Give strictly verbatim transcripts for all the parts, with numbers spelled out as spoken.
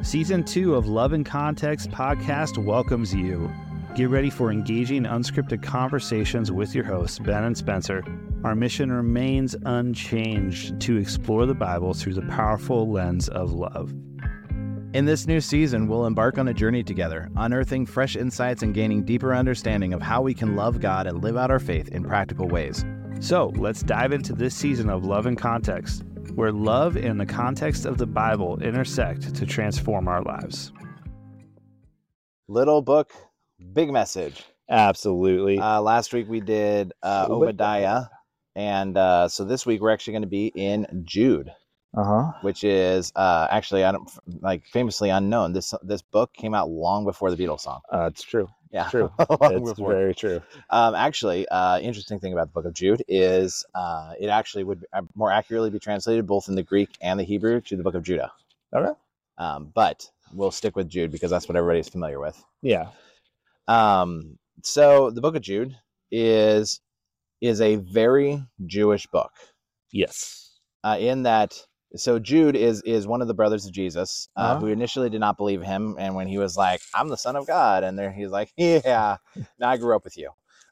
Season two of Love in Context podcast welcomes you. Get ready for engaging, unscripted conversations with your hosts, Ben and Spencer. Our mission remains unchanged to explore the Bible through the powerful lens of love. In this new season, we'll embark on a journey together, unearthing fresh insights and gaining deeper understanding of how we can love God and live out our faith in practical ways. So let's dive into this season of Love in Context, where love and the context of the Bible intersect to transform our lives. Little book, big message. Absolutely. Uh, last week we did uh, Obadiah, and uh, so this week we're actually going to be in Jude, Uh-huh. which is uh, actually I don't, like famously unknown. This this book came out long before the Beatles song. Uh, it's true. Yeah, It's true. Long It's before. very true. Um, actually, uh, interesting thing about the book of Jude is uh, it actually would more accurately be translated both in the Greek and the Hebrew to the book of Judah. Okay. Um, but we'll stick with Jude because that's what everybody's familiar with. Yeah. Um, so the book of Jude is is a very Jewish book Yes. uh, in that. So Jude is is one of the brothers of Jesus uh, Uh-huh. who initially did not believe him, and when he was like, "I'm the Son of God," and there he's like, "Yeah, now I grew up with you."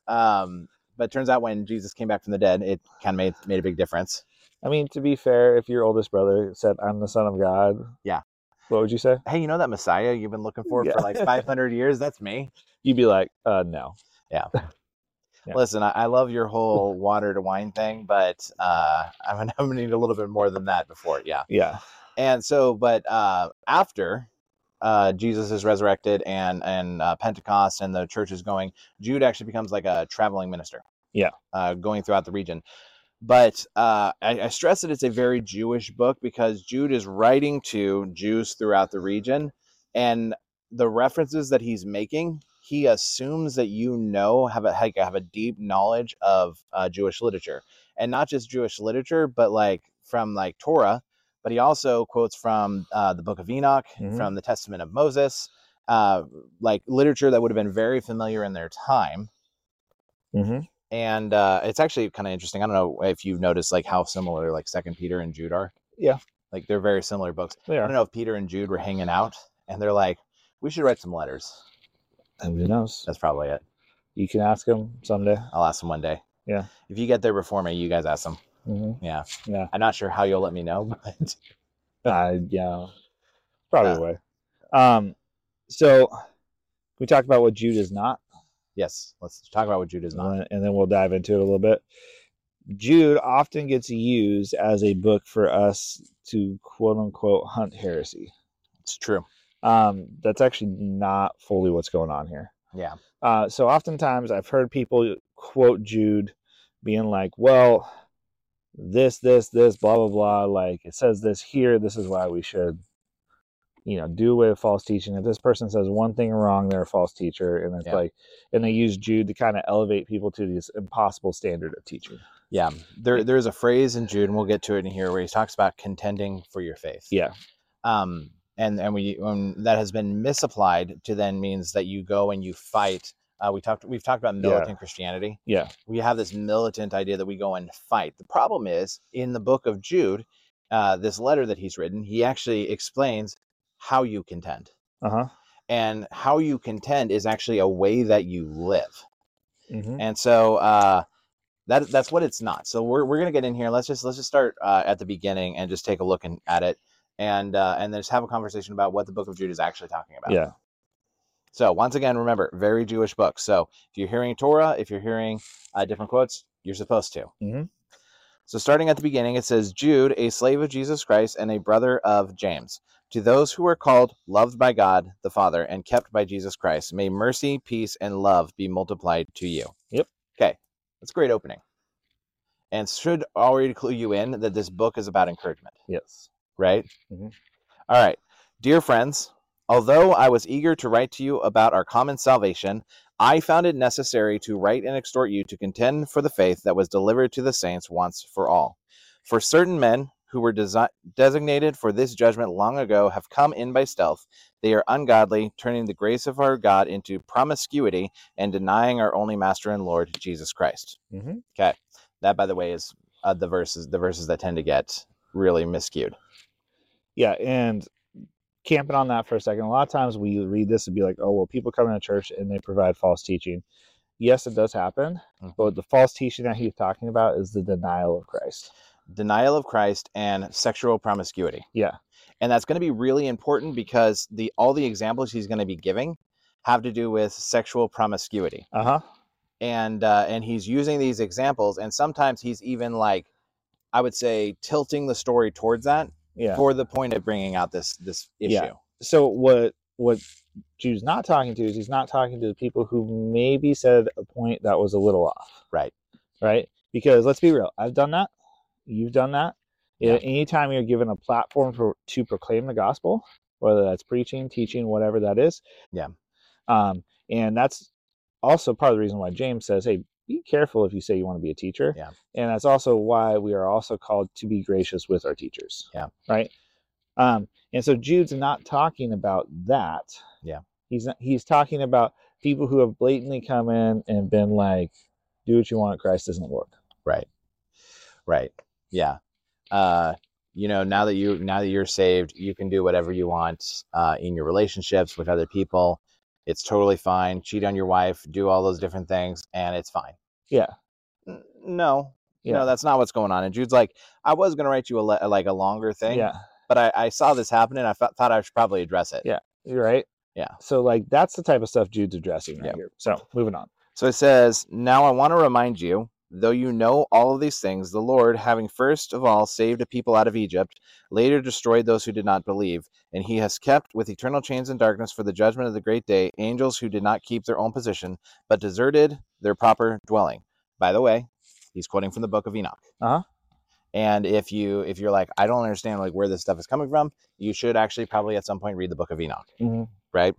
Um, but it turns out when Jesus came back from the dead, it kind of made made a big difference. I mean, to be fair, if your oldest brother said, "I'm the Son of God," Yeah. what would you say? Hey, you know that Messiah you've been looking for Yeah. for like five hundred years? That's me. You'd be like, uh, no. Yeah. Yeah. Listen, I, I love your whole water to wine thing, but uh, I'm gonna, I'm gonna need a little bit more than that before. Yeah. Yeah. And so, but uh, after uh, Jesus is resurrected and and uh, Pentecost and the church is going, Jude actually becomes like a traveling minister. Yeah. Uh, going throughout the region. But uh, I, I stress that it's a very Jewish book because Jude is writing to Jews throughout the region, and the references that he's making, he assumes that you know have a like, have a deep knowledge of uh, Jewish literature, and not just Jewish literature, but like from like Torah. But he also quotes from uh, the Book of Enoch, Mhm. from the Testament of Moses, uh, like literature that would have been very familiar in their time. Mm-hmm. And uh, it's actually kind of interesting. I don't know if you've noticed like how similar like Second Peter and Jude are. Yeah. Like they're very similar books. They I are. don't know if Peter and Jude were hanging out and they're like, we should write some letters. And who knows? That's probably it. You can ask him someday. I'll ask them one day. Yeah. If you get there before me, you guys ask them. Mm-hmm. Yeah. Yeah. I'm not sure how you'll let me know, but Uh, yeah. Probably Uh, the way. Um, so we talked about what Jude is not, yes, let's talk about what Jude is and not. then- and then we'll dive into it a little bit. Jude often gets used as a book for us to quote unquote hunt heresy. It's true. Um, that's actually not fully what's going on here. Yeah. Uh, so oftentimes I've heard people quote Jude being like, well, this, this, this, blah, blah, blah. Like it says this here. This is why we should, you know, do away with false teaching. If this person says one thing wrong, they're a false teacher. And it's Yeah. like, and they use Jude to kind of elevate people to this impossible standard of teaching. Yeah. There, there's a phrase in Jude, and we'll get to it in here, where he talks about contending for your faith. Yeah. Um, and and we when that has been misapplied to then means that you go and you fight. Uh, we talked we've talked about militant Yeah. Christianity. Yeah. We have this militant idea that we go and fight. The problem is in the book of Jude, uh, this letter that he's written, he actually explains how you contend, Uh-huh. and how you contend is actually a way that you live. Mm-hmm. And so uh, that that's what it's not. So we're we're gonna get in here. Let's just let's just start uh, at the beginning and just take a look in, at it. And uh, and then just have a conversation about what the book of Jude is actually talking about. Yeah. So once again, remember, very Jewish book. So if you're hearing Torah, if you're hearing uh, different quotes, you're supposed to. Mm-hmm. So starting at the beginning, it says, Jude, a slave of Jesus Christ and a brother of James, to those who are called, loved by God the Father, and kept by Jesus Christ, may mercy, peace, and love be multiplied to you. Yep. Okay, that's a great opening. And should already clue you in that this book is about encouragement. Yes. Right? Mhm. All right. Dear friends, although I was eager to write to you about our common salvation, I found it necessary to write and exhort you to contend for the faith that was delivered to the saints once for all. For certain men who were desi- designated for this judgment long ago have come in by stealth. They are ungodly, turning the grace of our God into promiscuity and denying our only Master and Lord, Jesus Christ. Mm-hmm. Okay. That, by the way, is uh, the verses the verses that tend to get really miscued. Yeah, and camping on that for a second, a lot of times we read this and be like, oh, well, people come into church and they provide false teaching. Yes, it does happen, Mhm. but the false teaching that he's talking about is the denial of Christ. Denial of Christ and sexual promiscuity. Yeah. And that's going to be really important because the all the examples he's going to be giving have to do with sexual promiscuity. Uh-huh. And uh, and he's using these examples, and sometimes he's even like, I would say, tilting the story towards that Yeah. for the point of bringing out this this issue. Yeah. So what what Jude's not talking to is he's not talking to the people who maybe said a point that was a little off. Right. Right? Because let's be real, I've done that. You've done that. Yeah. Anytime you're given a platform for to proclaim the gospel, whether that's preaching, teaching, whatever that is. Yeah. Um, and that's also part of the reason why James says, hey, be careful if you say you want to be a teacher. Yeah. And that's also why we are also called to be gracious with our teachers. Yeah. Right. Um, and so Jude's not talking about that. Yeah. He's not, he's talking about people who have blatantly come in and been like, do what you want, Christ doesn't work. Right. Right. Yeah. Uh, you know, now that you now that you're saved, you can do whatever you want uh, in your relationships with other people. It's totally fine. Cheat on your wife, do all those different things, and it's fine. Yeah. N- No, Yeah. no, that's not what's going on. And Jude's like, I was going to write you a le- like a longer thing, Yeah. but I, I saw this happen and I th- thought I should probably address it. Yeah. You're right. Yeah. So like that's the type of stuff Jude's addressing right Yep. here. So moving on. So it says, now I want to remind you, though you know all of these things, the Lord, having first of all saved a people out of Egypt, later destroyed those who did not believe, and he has kept with eternal chains in darkness for the judgment of the great day angels who did not keep their own position, but deserted their proper dwelling. By the way, he's quoting from the book of Enoch. Uh-huh. And if you if you're like, I don't understand like where this stuff is coming from, you should actually probably at some point read the book of Enoch. Mm-hmm. Right?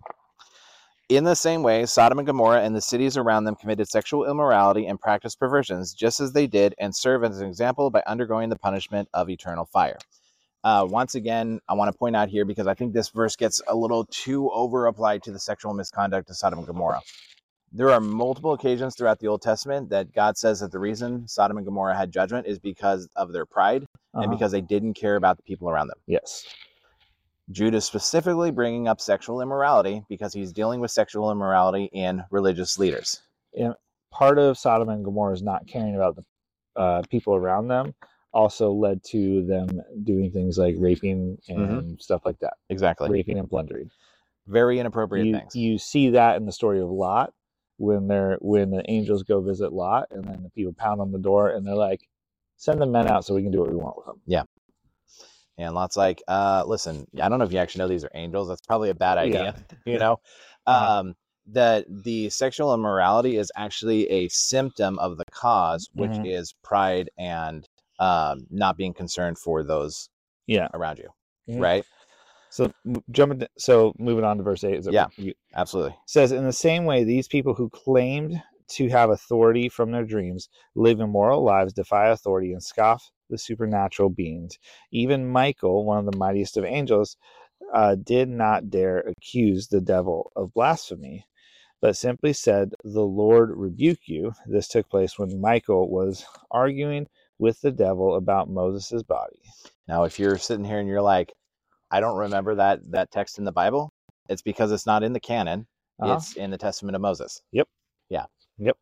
In the same way, Sodom and Gomorrah and the cities around them committed sexual immorality and practiced perversions, just as they did, and serve as an example by undergoing the punishment of eternal fire. Uh, once again, I want to point out here, because I think this verse gets a little too over-applied to the sexual misconduct of Sodom and Gomorrah. There are multiple occasions throughout the Old Testament that God says that the reason Sodom and Gomorrah had judgment is because of their pride Uh-huh. and because they didn't care about the people around them. Yes. Jude is specifically bringing up sexual immorality because he's dealing with sexual immorality in religious leaders. And part of Sodom and Gomorrah's not caring about the uh, people around them also led to them doing things like raping and Mm-hmm. stuff like that. Exactly. Raping and plundering. Very inappropriate You, things. you see that in the story of Lot when they're when the angels go visit Lot and then the people pound on the door and they're like, send the men out so we can do what we want with them. Yeah. And Lot's like, uh, listen, I don't know if you actually know these are angels. That's probably a bad idea. Yeah. You know, Uh-huh. um, that the sexual immorality is actually a symptom of the cause, which Mhm. is pride and um, not being concerned for those Yeah. around you. Mhm. Right? So m- jumping. So moving on to verse eight. Is it Yeah. you- Absolutely. says, in the same way, these people who claimed to have authority from their dreams live immoral lives, defy authority, and scoff the supernatural beings. Even Michael, one of the mightiest of angels, uh, did not dare accuse the devil of blasphemy, but simply said, the Lord rebuke you. This took place when Michael was arguing with the devil about Moses' body. Now, if you're sitting here and you're like, I don't remember that that text in the Bible, it's because it's not in the canon. Uh-huh. It's in the Testament of Moses. Yep. Yeah. Yep.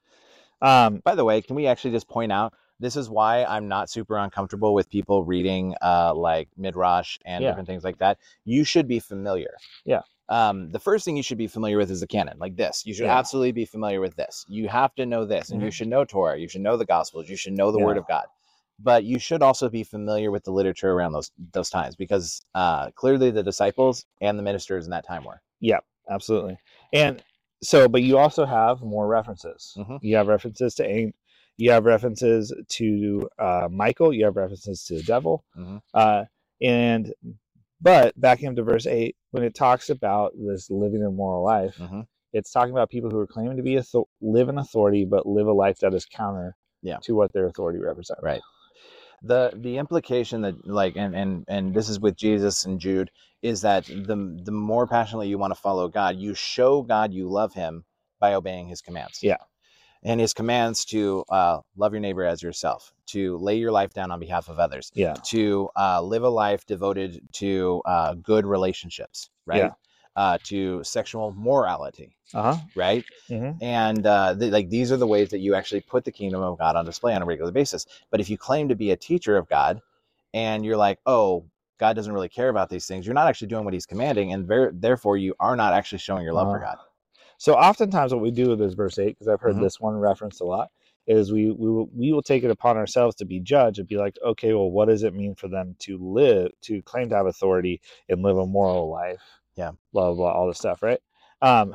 Um, By the way, can we actually just point out, this is why I'm not super uncomfortable with people reading uh, like Midrash and Yeah. different things like that. You should be familiar. Yeah. Um, the first thing you should be familiar with is the canon, like this. You should Yeah. absolutely be familiar with this. You have to know this, and you Mhm. should know Torah. You should know the Gospels. You should know the Yeah. Word of God. But you should also be familiar with the literature around those those times, because uh, clearly the disciples and the ministers in that time were. Yeah, absolutely. And so, but you also have more references. Mhm. You have references to Ang- you have references to uh, Michael. You have references to the devil. Mhm. Uh, and but backing up to verse eight, when it talks about this living a moral life, Mhm. it's talking about people who are claiming to be author- live in authority, but live a life that is counter Yeah. to what their authority represents. Right. The the implication that, like, and and and this is with Jesus and Jude, is that the the more passionately you want to follow God, you show God you love him by obeying his commands. Yeah. and his commands to uh, love your neighbor as yourself, to lay your life down on behalf of others, Yeah. to uh, live a life devoted to uh, good relationships, right? Yeah. Uh, to sexual morality, Uh huh. right? Mm-hmm. And uh, th- like these are the ways that you actually put the kingdom of God on display on a regular basis. But if you claim to be a teacher of God, and you're like, oh, God doesn't really care about these things, you're not actually doing what he's commanding, and ver- therefore you are not actually showing your love Uh, for God. So oftentimes what we do with this verse eight, because I've heard Mhm. this one referenced a lot, is we we will, we will take it upon ourselves to be judged and be like, okay, well, what does it mean for them to live, to claim to have authority and live a moral life? Yeah. Blah, blah, blah, all this stuff, right? Um,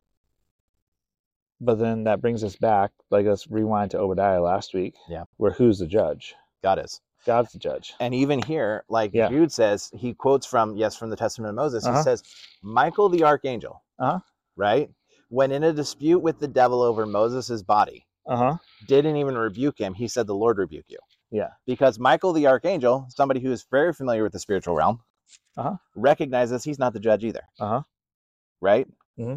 but then that brings us back, like let's rewind to Obadiah last week, Yeah. where who's the judge? God is. God's the judge. And even here, like Yeah. Jude says, he quotes from, yes, from the Testament of Moses. Uh-huh. He says, Michael the archangel, Uh-huh. right? When in a dispute with the devil over Moses' body, Uh-huh. didn't even rebuke him. He said, the Lord rebuke you. Yeah. Because Michael the archangel, somebody who is very familiar with the spiritual realm, Uh-huh. recognizes he's not the judge either. Uh-huh. Right? Mm-hmm.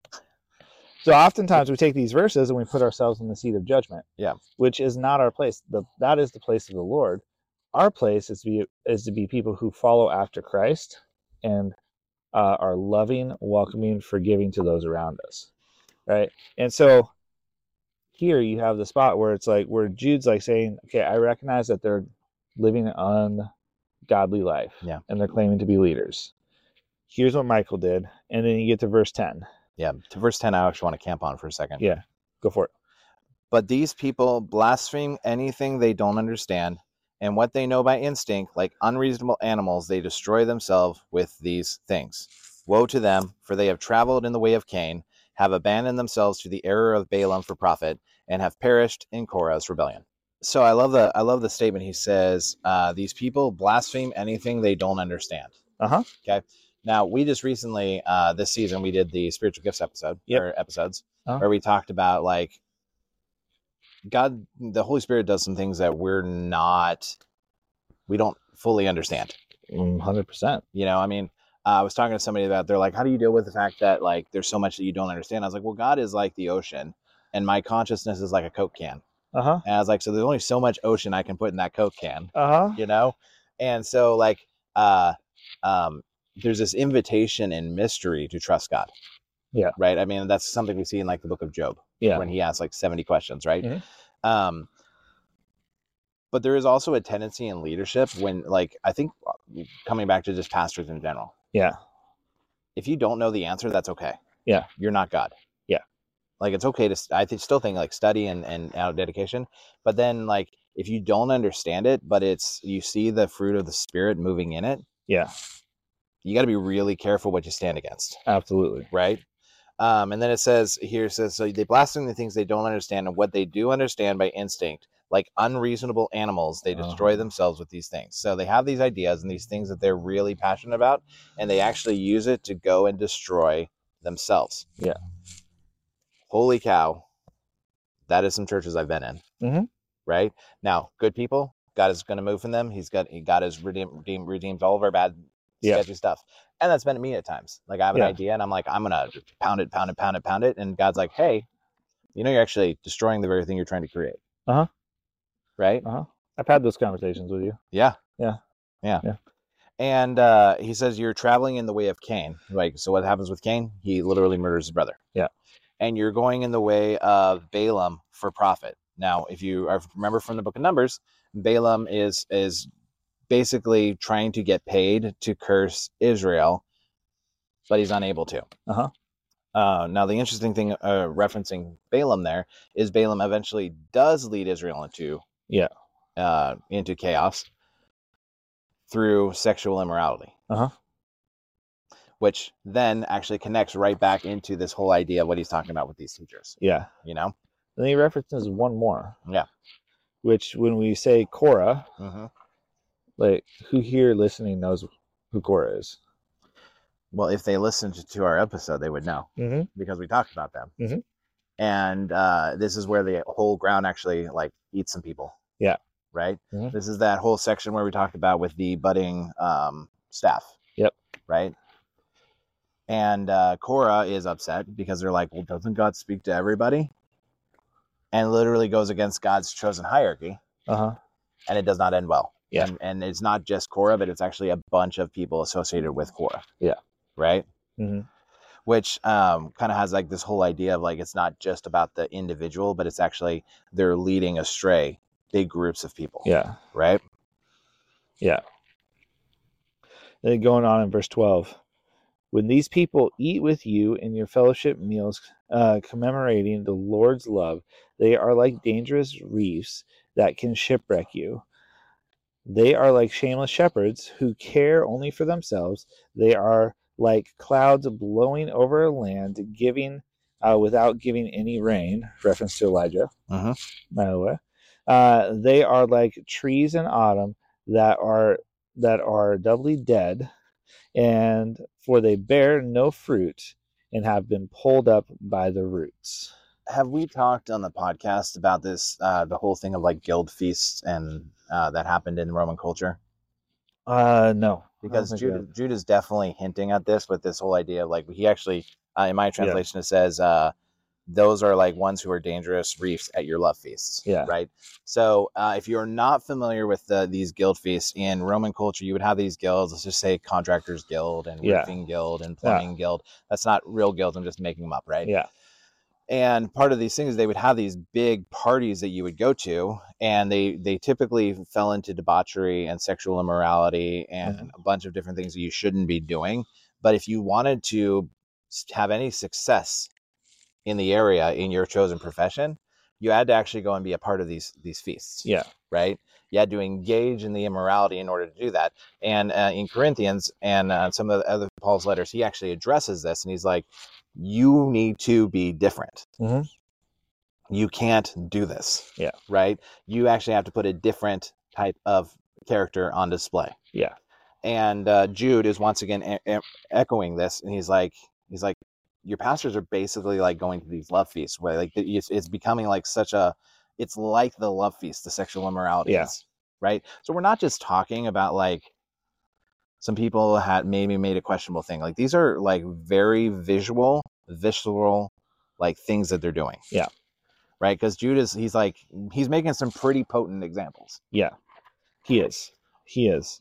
So oftentimes we take these verses and we put ourselves in the seat of judgment. Yeah. Which is not our place. The, that is the place of the Lord. Our place is to be is to be people who follow after Christ and uh, are loving, welcoming, forgiving to those around us, right? And so here you have the spot where it's like where Jude's like saying, okay, I recognize that they're living an ungodly life, Yeah. and they're claiming to be leaders. Here's what Michael did, and then you get to verse ten. Yeah, to verse ten, I actually want to camp on for a second. Yeah, go for it. But these people blaspheme anything they don't understand, and what they know by instinct, like unreasonable animals, they destroy themselves with these things. Woe to them, for they have traveled in the way of Cain, have abandoned themselves to the error of Balaam for profit, and have perished in Korah's rebellion. So I love the I love the statement. He says, uh, these people blaspheme anything they don't understand. Uh-huh. Okay. Now, we just recently, uh, this season, we did the spiritual gifts episode, Yep. or episodes, Uh-huh. where we talked about like God, the Holy Spirit does some things that we're not, we don't fully understand. one hundred percent. You know, I mean, uh, I was talking to somebody about, they're like, how do you deal with the fact that like there's so much that you don't understand? I was like, well, God is like the ocean, and my consciousness is like a Coke can. Uh-huh. And I was like, so there's only so much ocean I can put in that Coke can, Uh-huh. you know? And so like, uh, um, there's this invitation and mystery to trust God. Yeah. Right. I mean, that's something we see in like the book of Job. Yeah. When he asks like seventy questions, right? Mm-hmm. Um, but there is also a tendency in leadership when, like, I think coming back to just pastors in general. Yeah. If you don't know the answer, that's okay. Yeah. You're not God. Yeah. Like, it's okay to, I th- still think like study and, and out dedication, but then like, if you don't understand it, but it's, you see the fruit of the Spirit moving in it. Yeah. You got to be really careful what you stand against. Absolutely. Right. Um, and then it says here, it says, so they blaspheme the things they don't understand, and what they do understand by instinct, like unreasonable animals, they destroy Oh. themselves with these things. So they have these ideas and these things that they're really passionate about, and they actually use it to go and destroy themselves. Yeah. Holy cow. That is some churches I've been in. Mm-hmm. Right? Now, good people, God is going to move from them. He's got, he, God has redeemed, redeemed, redeemed all of our bad, Yeah. sketchy stuff. And that's been me at times. Like, I have an Yeah. idea and I'm like, I'm going to pound it, pound it, pound it, pound it. And God's like, hey, you know, you're actually destroying the very thing you're trying to create. Uh-huh. Right? Uh-huh. I've had those conversations with you. Yeah. Yeah. Yeah. Yeah. And uh, he says, you're traveling in the way of Cain. Like, so what happens with Cain? He literally murders his brother. Yeah. And you're going in the way of Balaam for profit. Now, if you are, remember from the book of Numbers, Balaam is is basically trying to get paid to curse Israel, but he's unable to. Uh-huh. Uh, now, the interesting thing uh, referencing Balaam there is Balaam eventually does lead Israel into Yeah. uh, into chaos through sexual immorality. Uh-huh. Which then actually connects right back into this whole idea of what he's talking about with these teachers. Yeah. You know? Then he references one more. Yeah. Which, when we say Korah, Mm-hmm. like, who here listening knows who Korah is? Well, if they listened to our episode, they would know. Mm-hmm. Because we talked about them. Mm-hmm. And uh, this is where the whole ground actually, like, eats some people. Yeah. Right? Mm-hmm. This is that whole section where we talked about with the budding um, staff. Yep. Right? And uh, Korah is upset because they're like, well, doesn't God speak to everybody? and literally goes against God's chosen hierarchy, Uh-huh. and it does not end well. Yeah. And, and it's not just Korah, but it's actually a bunch of people associated with Korah. Yeah. Right? Mm-hmm. Which um, kind of has like this whole idea of like, it's not just about the individual, but it's actually they're leading astray big groups of people. Yeah. Right? Yeah. Then going on in verse twelve. When these people eat with you in your fellowship meals, uh, commemorating the Lord's love, they are like dangerous reefs that can shipwreck you. They are like shameless shepherds who care only for themselves. They are like clouds blowing over a land, giving uh, without giving any rain. Reference to Elijah, uh-huh. by the way. Uh, they are like trees in autumn that are that are doubly dead, and for they bear no fruit and have been pulled up by the roots. Have we talked on the podcast about this, uh, the whole thing of like guild feasts and uh, that happened in Roman culture? Uh, no. Because Jude, Jude is definitely hinting at this with this whole idea of like, he actually, uh, in my translation, yeah. it says, uh, those are like ones who are dangerous reefs at your love feasts. Yeah. Right. So uh, if you're not familiar with the, these guild feasts in Roman culture, you would have these guilds. Let's just say Contractors Guild and yeah. Roofing Guild and Plumbing yeah. Guild. That's not real guilds. I'm just making them up. Right. Yeah. And part of these things, they would have these big parties that you would go to, and they, they typically fell into debauchery and sexual immorality and mm-hmm. a bunch of different things that you shouldn't be doing. But if you wanted to have any success in the area in your chosen profession, you had to actually go and be a part of these these feasts. Yeah. Right. You had to engage in the immorality in order to do that. And uh, in Corinthians and uh, some of the other Paul's letters, he actually addresses this, and he's like, you need to be different. Mm-hmm. You can't do this. Yeah. Right. You actually have to put a different type of character on display. Yeah. And uh, Jude is once again e- e- echoing this, and he's like, he's like, your pastors are basically like going to these love feasts where like it's, it's becoming like such a, it's like the love feast, the sexual immorality. Yeah. Is, right. So we're not just talking about like, some people had maybe made a questionable thing. Like these are like very visual, visceral, like things that they're doing. Yeah. Right. Because Jude is, he's like, he's making some pretty potent examples. Yeah, he is. He is.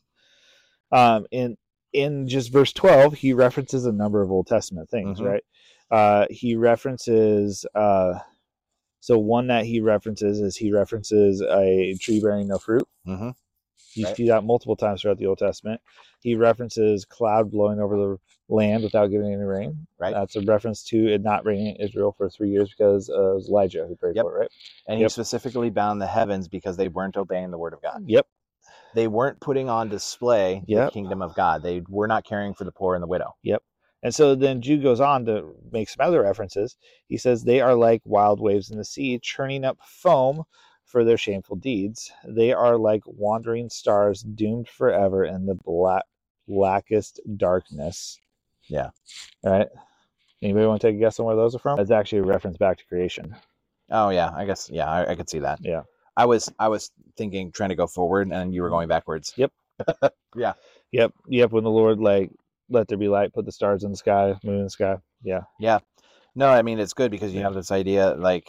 Um, in, in just verse twelve, he references a number of Old Testament things, mm-hmm. right? Uh, he references, uh, so one that he references is he references a tree bearing no fruit. Mm-hmm. You right. see that multiple times throughout the Old Testament. He references cloud blowing over the land without giving any rain. Right. That's a reference to it not raining in Israel for three years because uh, it was Elijah who prayed yep. for it, right? And yep. he specifically bound the heavens because they weren't obeying the word of God. Yep. They weren't putting on display yep. the kingdom of God. They were not caring for the poor and the widow. Yep. And so then Jude goes on to make some other references. He says, they are like wild waves in the sea, churning up foam for their shameful deeds. They are like wandering stars doomed forever in the black, blackest darkness. Yeah. All right. Anybody want to take a guess on where those are from? That's actually a reference back to creation. Oh, yeah. I guess, yeah, I, I could see that. Yeah. I was I was thinking, trying to go forward, and you were going backwards. Yep. yeah. Yep. Yep. When the Lord, like, let there be light, put the stars in the sky, moon in the sky. Yeah. Yeah. No, I mean, it's good because you have this idea, like,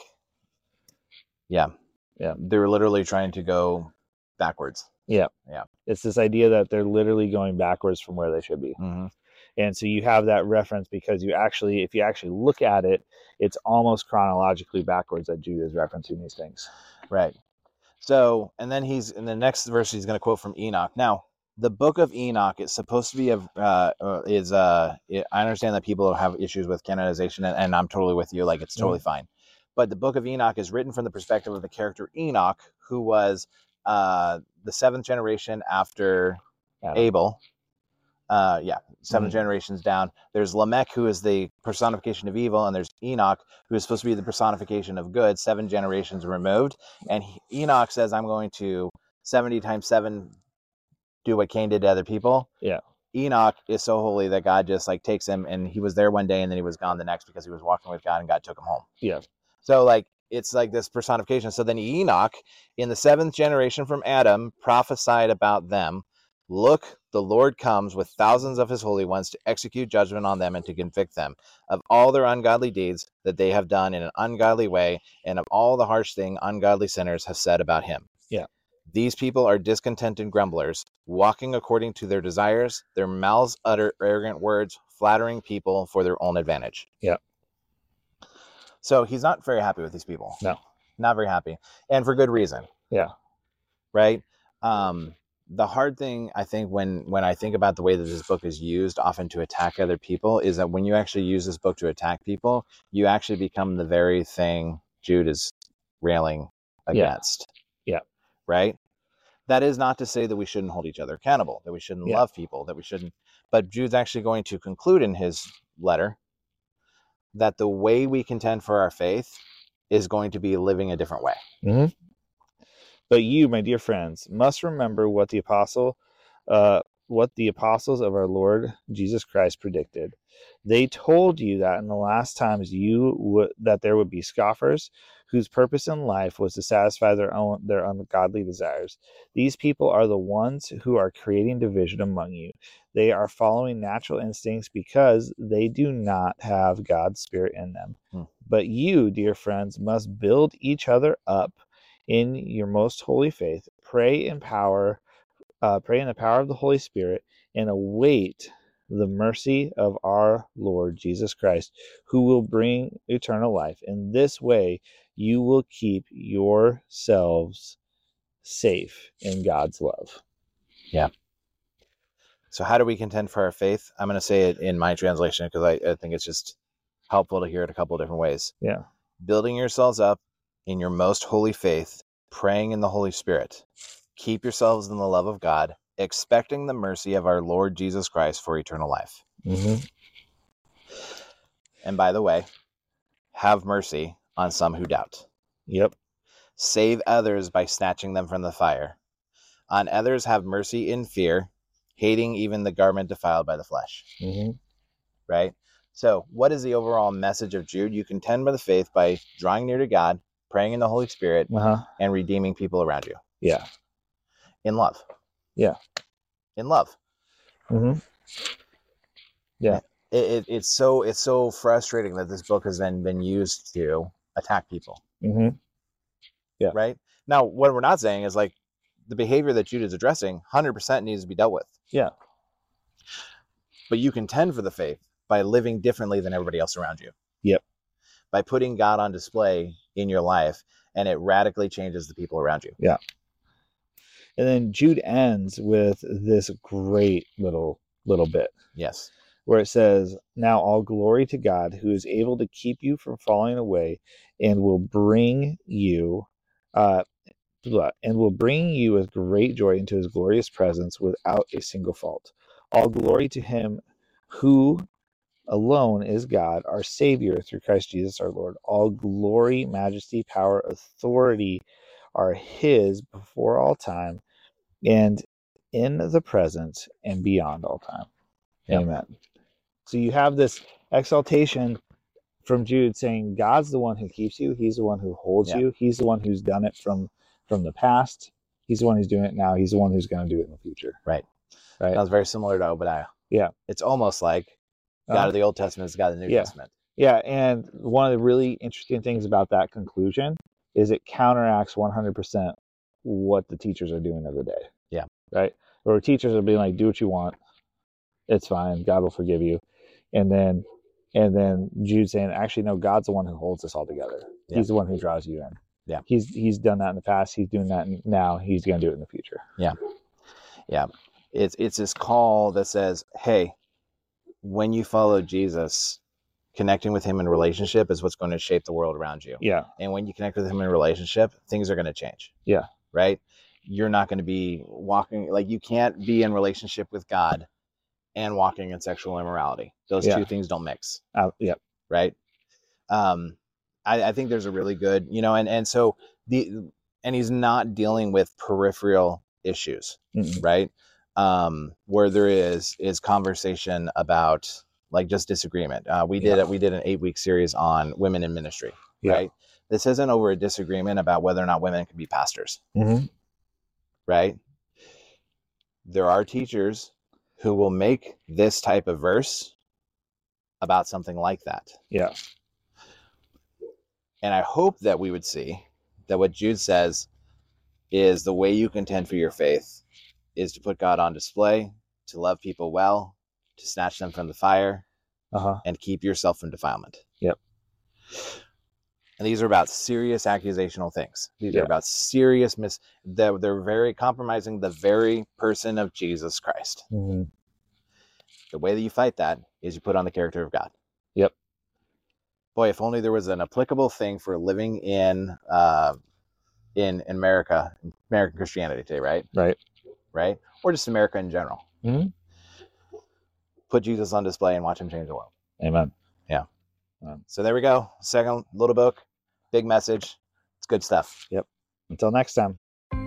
yeah. Yeah. They're literally trying to go backwards. Yeah. Yeah. It's this idea that they're literally going backwards from where they should be. Mm-hmm. And so you have that reference because you actually, if you actually look at it, it's almost chronologically backwards that Jude is referencing these things. Right. So, and then he's, in the next verse, he's going to quote from Enoch. Now, the book of Enoch is supposed to be, a, uh, is, uh, it, I understand that people have issues with canonization, and, and I'm totally with you. Like, it's totally mm-hmm. fine. But the book of Enoch is written from the perspective of the character Enoch, who was uh, the seventh generation after Adam. Abel. Uh, yeah, seven mm-hmm. generations down. There's Lamech, who is the personification of evil, and there's Enoch, who is supposed to be the personification of good, seven generations removed. And he, Enoch says, I'm going to seventy times seven do what Cain did to other people. Yeah. Enoch is so holy that God just like takes him, and he was there one day and then he was gone the next because he was walking with God and God took him home. Yeah. So like, it's like this personification. So then Enoch, in the seventh generation from Adam, prophesied about them. Look, the Lord comes with thousands of his holy ones to execute judgment on them and to convict them of all their ungodly deeds that they have done in an ungodly way, and of all the harsh thing ungodly sinners have said about him. Yeah. These people are discontented grumblers, walking according to their desires. Their mouths utter arrogant words, flattering people for their own advantage. Yeah. So he's not very happy with these people. No. Not very happy. And for good reason. Yeah. Right? Um, the hard thing, I think, when, when I think about the way that this book is used often to attack other people, is that when you actually use this book to attack people, you actually become the very thing Jude is railing against. Yeah. Yeah. Right? That is not to say that we shouldn't hold each other accountable, that we shouldn't Yeah. love people, that we shouldn't. But Jude's actually going to conclude in his letter that the way we contend for our faith is going to be living a different way. Mm-hmm. But you, my dear friends, must remember what the apostle, uh, what the apostles of our Lord Jesus Christ predicted. They told you that in the last times you would that there would be scoffers whose purpose in life was to satisfy their own their ungodly desires. These people are the ones who are creating division among you. They are following natural instincts because they do not have God's Spirit in them. Hmm. But you, dear friends, must build each other up in your most holy faith. Pray in power, uh, pray in the power of the Holy Spirit, and await the mercy of our Lord Jesus Christ, who will bring eternal life. In this way, you will keep yourselves safe in God's love. Yeah. So how do we contend for our faith? I'm going to say it in my translation because I, I think it's just helpful to hear it a couple of different ways. Yeah. Building yourselves up in your most holy faith, praying in the Holy Spirit. Keep yourselves in the love of God, expecting the mercy of our Lord Jesus Christ for eternal life. Mm-hmm. And by the way, have mercy on some who doubt. Yep. Save others by snatching them from the fire. On others have mercy in fear, hating even the garment defiled by the flesh. Mm-hmm. Right? So what is the overall message of Jude? You contend by the faith by drawing near to God, praying in the Holy Spirit, Uh-huh. and redeeming people around you. Yeah. In love. Yeah. In love. Mm-hmm. Yeah. It, it, it's so it's so frustrating that this book has then been used to attack people. Mm-hmm. Yeah. Right? Now, what we're not saying is like the behavior that Jude is addressing one hundred percent needs to be dealt with. Yeah. But you contend for the faith by living differently than everybody else around you. Yep. By putting God on display in your life, and it radically changes the people around you. Yeah. And then Jude ends with this great little little bit. Yes. Where it says, now all glory to God, who is able to keep you from falling away and will bring you uh, and will bring you with great joy into his glorious presence without a single fault. All glory to him who alone is God, our Savior, through Christ Jesus our Lord. All glory, majesty, power, authority are his before all time and in the present and beyond all time. Yep. Amen. So you have this exaltation from Jude saying God's the one who keeps you. He's the one who holds yeah. you. He's the one who's done it from, from the past. He's the one who's doing it now. He's the one who's going to do it in the future. Right. Right. Sounds very similar to Obadiah. Yeah. It's almost like God um, of the Old Testament is God of the New yeah. Testament. Yeah. And one of the really interesting things about that conclusion is it counteracts one hundred percent what the teachers are doing of the day. Yeah. Right. Or teachers are being like, do what you want. It's fine. God will forgive you. And then, and then Jude saying, actually, no, God's the one who holds us all together. Yeah. He's the one who draws you in. Yeah. He's, he's done that in the past. He's doing that now. He's going to do it in the future. Yeah. Yeah. It's, it's this call that says, hey, when you follow Jesus, connecting with him in relationship is what's going to shape the world around you. Yeah. And when you connect with him in relationship, things are going to change. Yeah. Right. You're not going to be walking, like you can't be in relationship with God and walking in sexual immorality. Those yeah. two things don't mix. Uh, yep. Right. Um, I, I think there's a really good, you know, and, and so the, and he's not dealing with peripheral issues, mm-hmm. right. Um, where there is, is conversation about like just disagreement. Uh, we did, yeah. we did an eight week series on women in ministry, yeah. right. This isn't over a disagreement about whether or not women can be pastors, mm-hmm. right. There are teachers who will make this type of verse about something like that. Yeah. And I hope that we would see that what Jude says is the way you contend for your faith is to put God on display, to love people well, to snatch them from the fire, Uh-huh. and keep yourself from defilement. Yep. And these are about serious accusational things. These Yeah. are about serious mis. They're, they're very compromising the very person of Jesus Christ. Mm-hmm. The way that you fight that is you put on the character of God. Yep. Boy, if only there was an applicable thing for living in uh, in America, American Christianity today, right? Right. Right? Or just America in general. Mm-hmm. Put Jesus on display and watch him change the world. Amen. Yeah. Um, So there we go. Second little book, big message. It's good stuff. Yep. Until next time.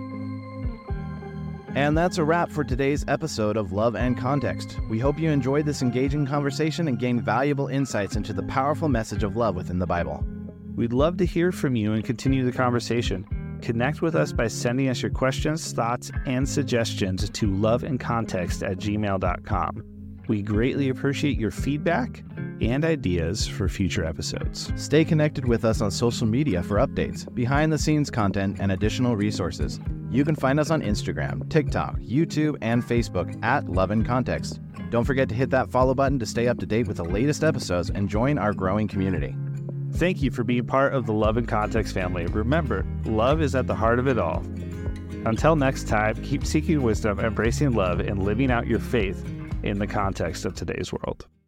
And that's a wrap for today's episode of Love and Context. We hope you enjoyed this engaging conversation and gained valuable insights into the powerful message of love within the Bible. We'd love to hear from you and continue the conversation. Connect with us by sending us your questions, thoughts, and suggestions to loveandcontext at gmail dot com. We greatly appreciate your feedback and ideas for future episodes. Stay connected with us on social media for updates, behind-the-scenes content, and additional resources. You can find us on Instagram, TikTok, YouTube, and Facebook at Love and Context. Don't forget to hit that follow button to stay up to date with the latest episodes and join our growing community. Thank you for being part of the Love and Context family. Remember, love is at the heart of it all. Until next time, keep seeking wisdom, embracing love, and living out your faith in the context of today's world.